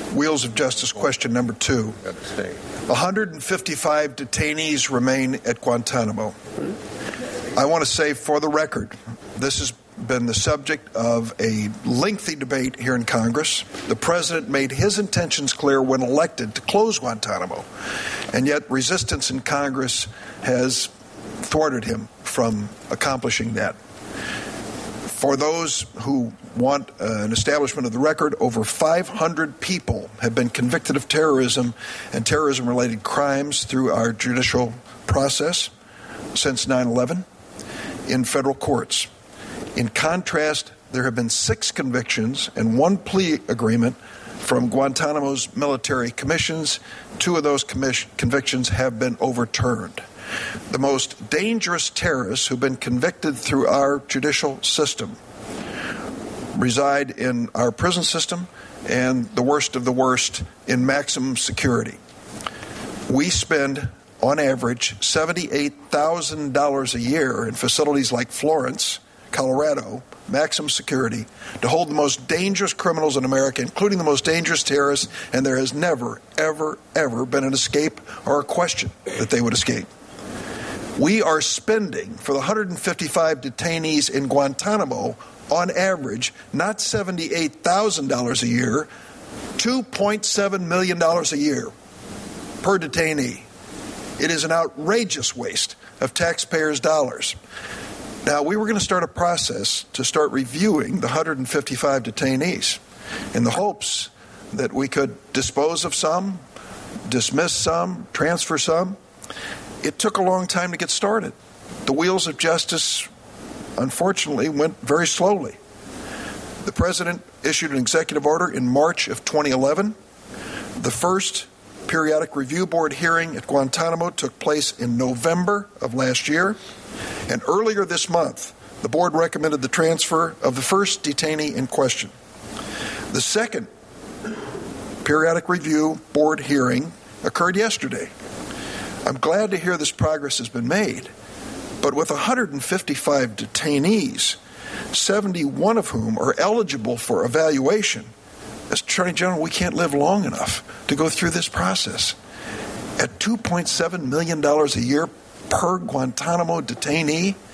Wheels of Justice question number 2. 155 detainees remain at Guantanamo. I want to say for the record, this has been the subject of a lengthy debate here in Congress. The president made his intentions clear when elected to close Guantanamo, and yet resistance in Congress has thwarted him from accomplishing that. For those who want an establishment of the record, over 500 people have been convicted of terrorism and terrorism-related crimes through our judicial process since 9/11 in federal courts. In contrast, there have been 6 convictions and 1 plea agreement from Guantanamo's military commissions. 2 of those convictions have been overturned. The most dangerous terrorists who've been convicted through our judicial system reside in our prison system, and the worst of the worst in maximum security. We spend, on average, $78,000 a year in facilities like Florence, Colorado, maximum security, to hold the most dangerous criminals in America, including the most dangerous terrorists, and there has never, ever, ever been an escape or a question that they would escape. We are spending, for the 155 detainees in Guantanamo, on average, not $78,000 a year, $2.7 million a year per detainee. It is an outrageous waste of taxpayers' dollars. Now, we were going to start a process to start reviewing the 155 detainees in the hopes that we could dispose of some, dismiss some, transfer some. It took a long time to get started. The wheels of justice, unfortunately, went very slowly. The president issued an executive order in March of 2011. The first periodic review board hearing at Guantanamo took place in November of last year. And earlier this month, the board recommended the transfer of the first detainee in question. The second periodic review board hearing occurred yesterday. I'm glad to hear this progress has been made, but with 155 detainees, 71 of whom are eligible for evaluation, as Attorney General, we can't live long enough to go through this process. At $2.7 million a year per Guantanamo detainee,